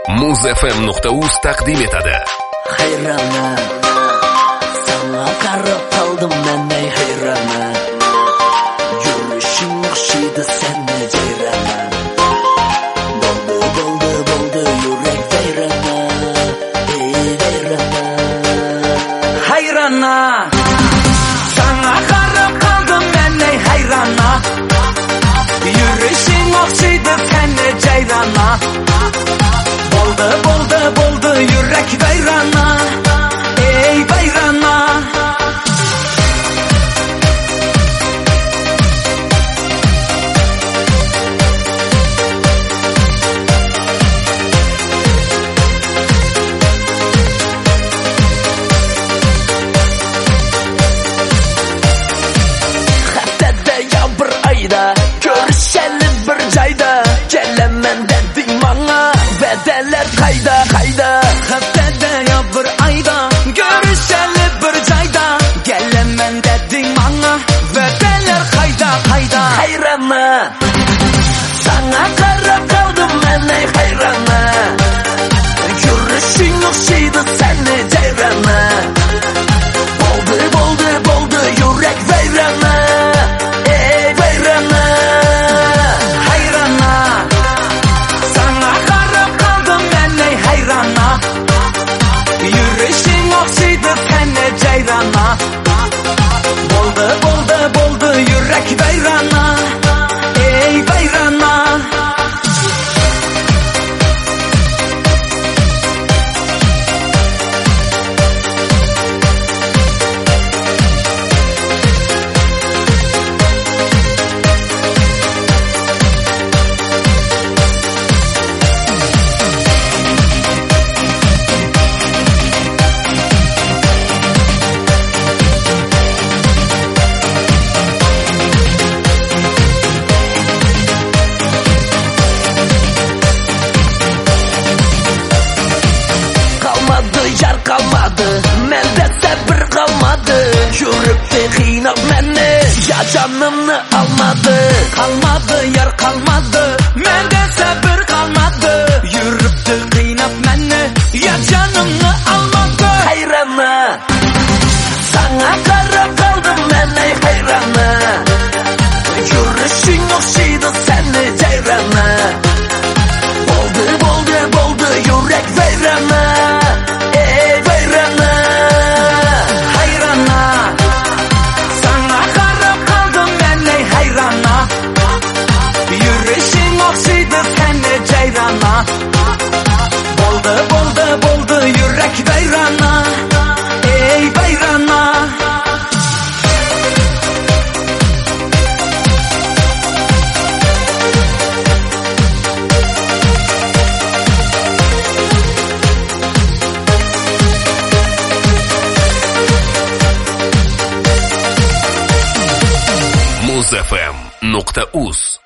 Muzfm.uz taqdim etadi. Hayronman, sana qarab qoldim men hayronman. Yurishing o'xshaydi senni jayronman. Bo'ldi yurak vayronman, vayronman. Hayronman, sana qarab qoldim men hayronman. Yurishing o'xshaydi senni jayronman. Bo'ldi yurak vayronman, ey vayronman. Haftada yo bir oyda ko'rishali bir joyda kelaman deding menga. Bedeller qayda haftada yo bir oyda ko'rishali bir joyda kelaman deding menga. Bedeller qayda hayronman, sana qarab qoldim men hayronman. Yurishing o'xshaydi senni jayronman. Bo'ldi yurak vayronman, ey vayronman. Hayronman, sana qarab qoldim men hayronman. Yurishing o'xshaydi senni jayronman. Bo'ldi yurak vayronman, ey vayronman. Yar kalmadı, mende sabır kalmadı. Yürüptü qiynab meni, ya canımni almadı. Kalmadı yar kalmadı, mende sabır kalmadı. Yürüptü qiynab meni, ya canımni almadı. Hayronman, sana qarab qoldim men hayronman. Yurishing o'xshaydi senni jayronman. Bo'ldi yurak vayronman. Bo'ldi yurak vayronman, ey vayronman. Muzfm.uz